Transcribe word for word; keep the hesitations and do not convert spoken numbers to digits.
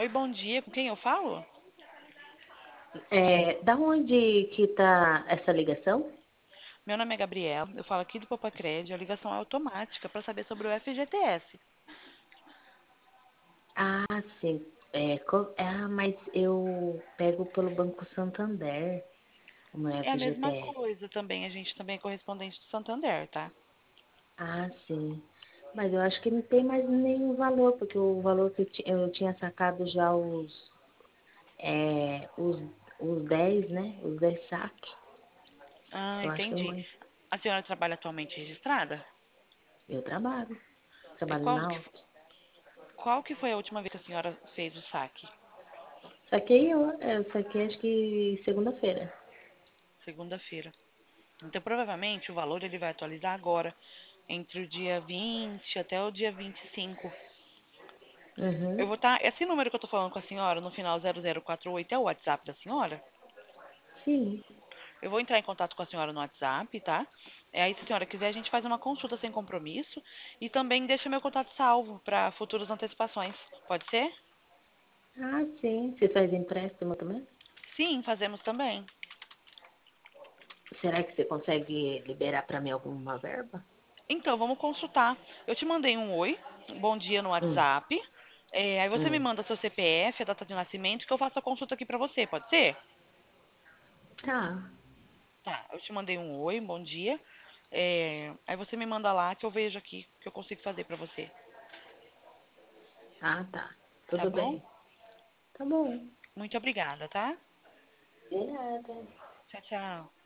Oi, bom dia. Com quem eu falo? É, da onde que tá essa ligação? Meu nome é Gabriela. Eu falo aqui do Popacred. A ligação é automática para saber sobre o F G T S. Ah, sim. É, co- ah, mas eu pego pelo Banco Santander, no É a mesma F G T S. coisa também. A gente também é correspondente do Santander, tá? Ah, sim. Mas eu acho que não tem mais nenhum valor, porque o valor que eu, ti- eu tinha sacado já os, é, os, os dez, né? Os dez saques. Ah, Eu acho que entendi. não. A senhora trabalha atualmente registrada? Eu trabalho. E Trabalho qual na que, alta. fo- qual que foi a última vez que a senhora fez o saque? Saquei, eu, eu saquei acho que segunda-feira. Segunda-feira. Então, provavelmente, o valor ele vai atualizar agora, entre o dia vinte até o dia vinte e cinco. Eu Uhum. vou estar. Esse número que eu tô falando com a senhora, no final zero zero quatro oito, é o WhatsApp da senhora? Sim. Eu vou entrar em contato com a senhora no WhatsApp, tá? É, aí, se a senhora quiser, a gente faz uma consulta sem compromisso e também deixa meu contato salvo para futuras antecipações. Pode ser? Ah, sim. Você faz empréstimo também? Sim, fazemos também. Será que você consegue liberar para mim alguma verba? Então, vamos consultar. Eu te mandei um oi, um bom dia no Hum, WhatsApp. É, aí você me hum. manda seu C P F, a data de nascimento, que eu faço a consulta aqui pra você, pode ser? Tá. Tá, eu te mandei um oi, um bom dia. É, aí você me manda lá que eu vejo aqui o que eu consigo fazer pra você. Ah, tá. Tá Tudo bom? bem. Tá bom. Muito obrigada, tá? De nada. Tchau, tchau.